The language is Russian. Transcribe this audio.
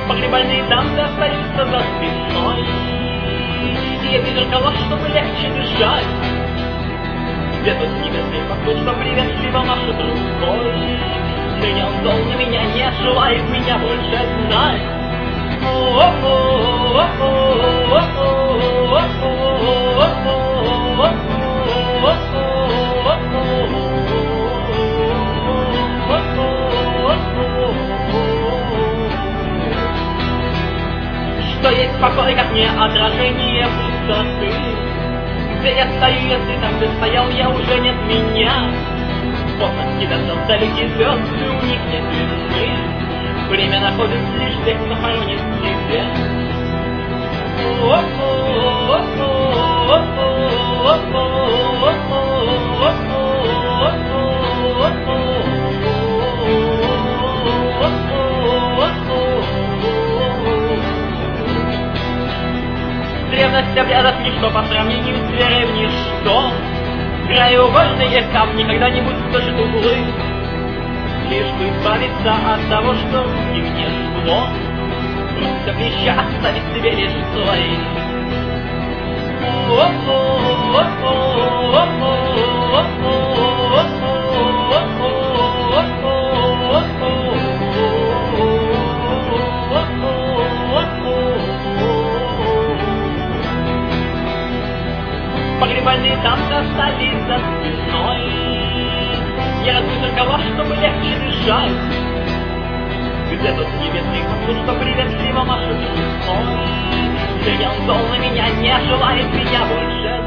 Погребальные танцы остаются за спиной, и я зеркало, чтобы легче дышать. Где-то с небесной вокруг, что приветливо машет рукой. Сегодня он зол на меня, не желает меня больше знать. Что есть покой, как не отражение пустоты. Где я стою, если там, где стоял я, уже нет меня. Космос кидаться вдалеке звезды, у них нет весны. Время находит лишь тех, кто хоронит себя. Древность обрядов ничто по сравнению с верой в ничто. Краеугольные камни когда-нибудь скажут углы, лишь бы избавиться от того, что им не жгло. Просто плеча оставить себе лишь свои. Погребальные танцы остались за спиной. Я разбил зеркало, чтобы легче дышать. Где-то с небесных вокруг, что приветливо машет рукой. Сегодня он зол на меня, не желает меня больше